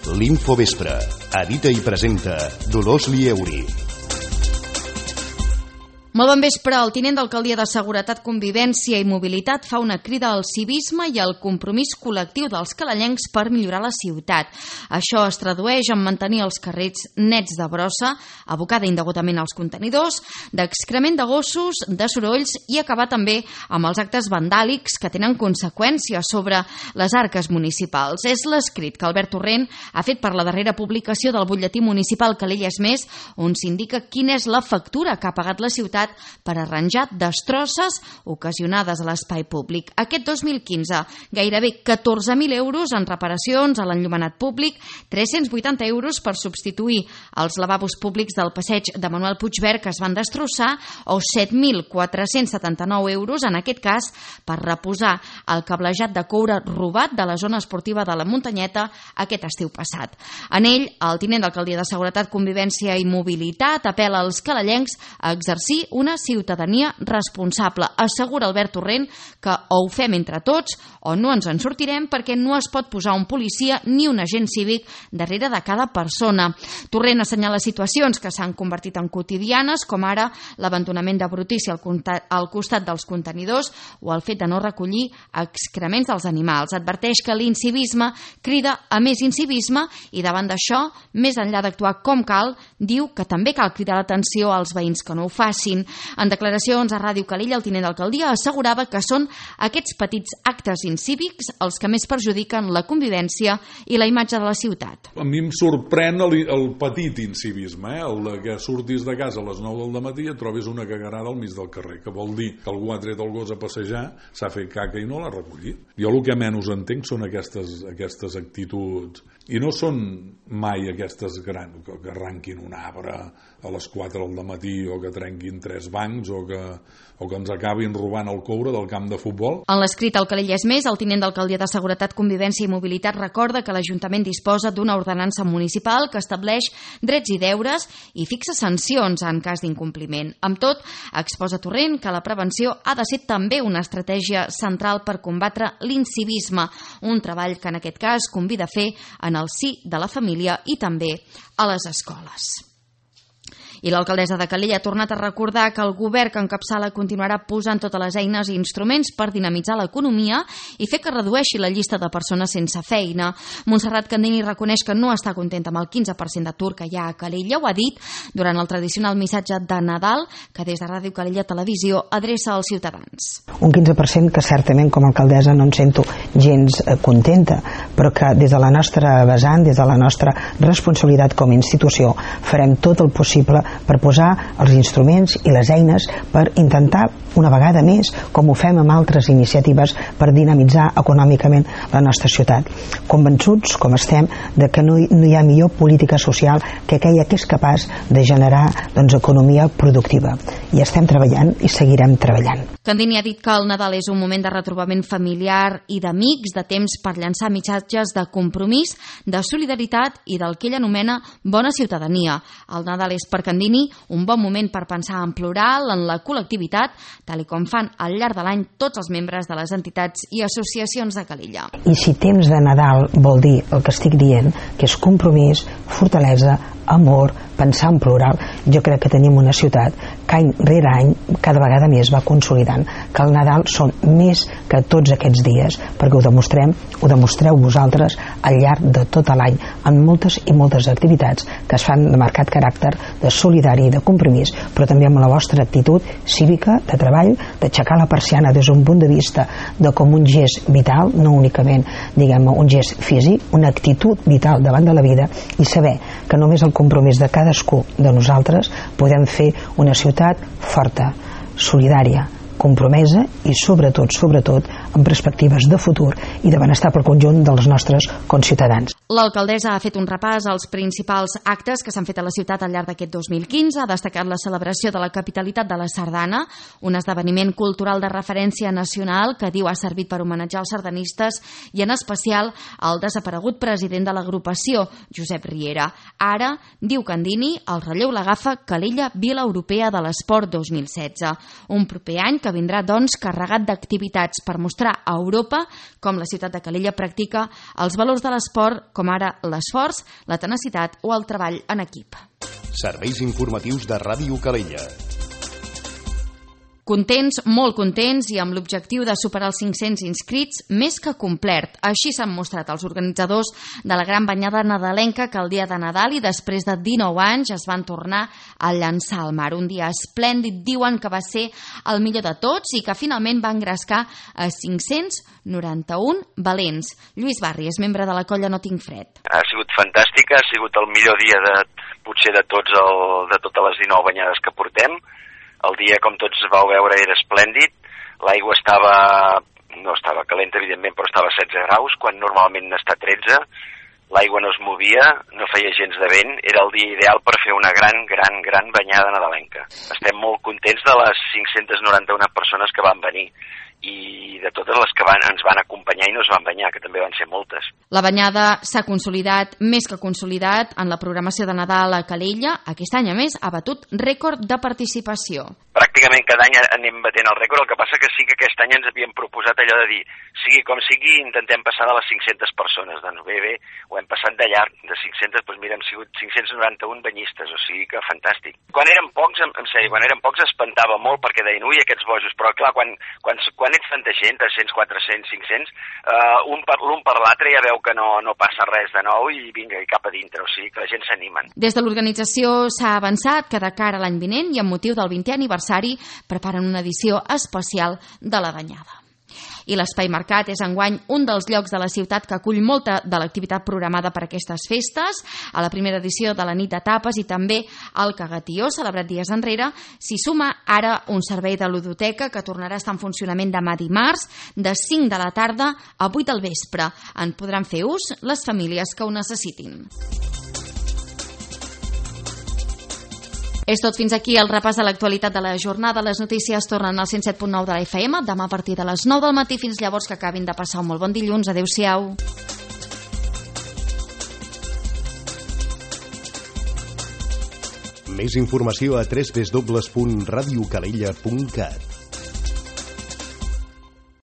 L'Infovespre. Edita i presenta Dolors Lieuri. Molt bon vespre. El tinent d'alcaldia de Seguretat, Convivència i Mobilitat fa una crida al civisme i al compromís col·lectiu dels calellencs per millorar la ciutat. Això es tradueix en mantenir els carrers nets de brossa, abocada indegudament als contenidors, d'excrement de gossos, de sorolls i acabar també amb els actes vandàlics que tenen conseqüències sobre les arques municipals. És l'escrit que Albert Torrent ha fet per la darrera publicació del butlletí municipal Calella és més, on s'indica quina és la factura que ha pagat la ciutat per arranjar destrosses ocasionades a l'espai públic. Aquest 2015, gairebé 14.000 euros en reparacions a l'enllumenat públic, 380 euros per substituir els lavabos públics del passeig de Manuel Puigverd que es van destrossar o 7.479 euros, en aquest cas, per reposar el cablejat de coure robat de la zona esportiva de la Muntanyeta aquest estiu passat. En ell, el tinent d'alcaldia de Seguretat, Convivència i Mobilitat apel·la als calellencs a exercir una ciutadania responsable. Assegura Albert Torrent que o ho fem entre tots o no ens en sortirem, perquè no es pot posar un policia ni un agent cívic darrere de cada persona. Torrent assenyala situacions que s'han convertit en quotidianes, com ara l'abandonament de brutícia al costat dels contenidors o el fet de no recollir excrements dels animals. Adverteix que l'incivisme crida a més incivisme i davant d'això, més enllà d'actuar com cal, diu que també cal cridar l'atenció als veïns que no ho facin. En declaracions a Ràdio Calella, el tinent d'alcaldia assegurava que són aquests petits actes incívics els que més perjudiquen la convivència i la imatge de la ciutat. A mi em sorprèn el petit incivisme, el de que surtis de casa a les 9 del matí i et trobis una cagarada al mig del carrer, que vol dir que algú ha tret el gos a passejar, s'ha fet caca i no l'ha recollit. Jo el que menys entenc són aquestes actituds, i no són mai aquestes grans, que arranquin un arbre a les 4 del matí o que trenquin 3 bancs o que ens acabin robant el coure del camp de futbol. En l'escrit al Calella és més, el tinent d'alcaldia de Seguretat, Convivència i Mobilitat recorda que l'Ajuntament disposa d'una ordenança municipal que estableix drets i deures i fixa sancions en cas d'incompliment. Amb tot, exposa Torrent que la prevenció ha de ser també una estratègia central per combatre l'incivisme, un treball que en aquest cas convida a fer en el si de la família i també a les escoles. I l'alcaldessa de Calella ha tornat a recordar que el govern que encapçala continuarà posant totes les eines i instruments per dinamitzar l'economia i fer que redueixi la llista de persones sense feina. Montserrat Candini reconeix que no està contenta amb el 15% d'atur que hi ha a Calella. Ho ha dit durant el tradicional missatge de Nadal que des de Ràdio Calella Televisió adreça als ciutadans. Un 15% que certament com a alcaldessa no em sento gens contenta, però que des de la nostra vessant, des de la nostra responsabilitat com a institució, farem tot el possible per posar els instruments i les eines per intentar una vegada més, com ho fem amb altres iniciatives, per dinamitzar econòmicament la nostra ciutat. Convençuts, com estem, de que no hi ha millor política social que aquella que és capaç de generar economia productiva. I estem treballant i seguirem treballant. Candini ha dit que el Nadal és un moment de retrobament familiar i d'amics, de temps per llançar missatges de compromís, de solidaritat i del que ell anomena bona ciutadania. El Nadal és per Candini un bon moment per pensar en plural, en la col·lectivitat, tal com fan al llarg de l'any tots els membres de les entitats i associacions de Calella. I si temps de Nadal vol dir el que estic dient, que és compromís, fortalesa, amor, pensar en plural, jo crec que tenim una ciutat que any rere any cada vegada més va consolidant que el Nadal són més que tots aquests dies, perquè ho demostreu vosaltres al llarg de tot l'any en moltes i moltes activitats que es fan de marcat caràcter de solidari i de compromís, però també amb la vostra actitud cívica, de treball, d'aixecar la persiana des d'un punt de vista de com un gest vital, no únicament un gest físic, una actitud vital davant de la vida, i saber que només el compromís de cadascú de nosaltres podem fer una ciutat forta, solidària, compromesa i sobretot amb perspectives de futur i de benestar pel conjunt dels nostres conciutadans. L'alcaldessa ha fet un repàs als principals actes que s'han fet a la ciutat al llarg d'aquest 2015. Ha destacat la celebració de la capitalitat de la Sardana, un esdeveniment cultural de referència nacional que diu ha servit per homenatjar els sardanistes i en especial el desaparegut president de l'agrupació, Josep Riera. Ara, diu Candini, el relleu l'agafa Calella Vila Europea de l'Esport 2016. Un proper any que vindrà, doncs, carregat d'activitats per mostrar a Europa com la ciutat de Calella practica els valors de l'esport com ara l'esforç, la tenacitat o el treball en equip. Serveis informatius de Ràdio Calella. Contents, molt contents, i amb l'objectiu de superar els 500 inscrits, més que complert. Així s'han mostrat els organitzadors de la gran banyada nadalenca que el dia de Nadal i després de 19 anys es van tornar a llançar al mar. Un dia esplèndid, diuen que va ser el millor de tots i que finalment va engrescar a 591 valents. Lluís Barri és membre de la colla No Tinc Fred. Ha sigut fantàstica, ha sigut el millor dia potser de totes les 19 banyades que portem. El dia, com tots vau veure, era esplèndid. L'aigua no estava calenta, evidentment, però estava a 16 graus, quan normalment n'està 13. L'aigua no es movia, no feia gens de vent. Era el dia ideal per fer una gran banyada nadalenca. Estem molt contents de les 591 persones que van venir i de totes les que ens van acompanyar i no es van banyar, que també van ser moltes. La banyada s'ha consolidat, més que consolidat, en la programació de Nadal a Calella. Aquest any, a més, ha batut rècord de participació. Pràcticament cada any anem batent el rècord, el que passa que sí que aquest any ens havíem proposat allò de dir, sigui com sigui, intentem passar de les 500 persones. Doncs bé, ho hem passat de llarg, de 500, doncs mira, hem sigut 591 banyistes, o sigui que fantàstic. Quan eren pocs, quan eren pocs espantava molt perquè deien, ui, aquests bojos, però clar, quan ets tanta gent, 300, 400, 500, l'un per l'altre ja veu que no passa res de nou i vinga, i cap a dintre, o sigui que la gent s'animen. Des de l'organització s'ha avançat que de cara a l'any vinent i amb motiu del 20è aniversari preparen una edició especial de la banyada. I l'Espai Mercat és enguany un dels llocs de la ciutat que acull molta de l'activitat programada per aquestes festes. A la primera edició de la nit de tapes i també al Cagatió, celebrat dies enrere, s'hi suma ara un servei de ludoteca que tornarà a estar en funcionament demà dimarts de 5 de la tarda a 8 del vespre. En podran fer ús les famílies que ho necessitin. És tot, fins aquí el repàs de l'actualitat de la jornada. Les notícies tornen al 107.9 de la FM, demà a partir de les 9 del matí. Fins llavors, que acabin de passar un molt bon dilluns. Adéu-siau. Més informació a www.radiocalella.cat.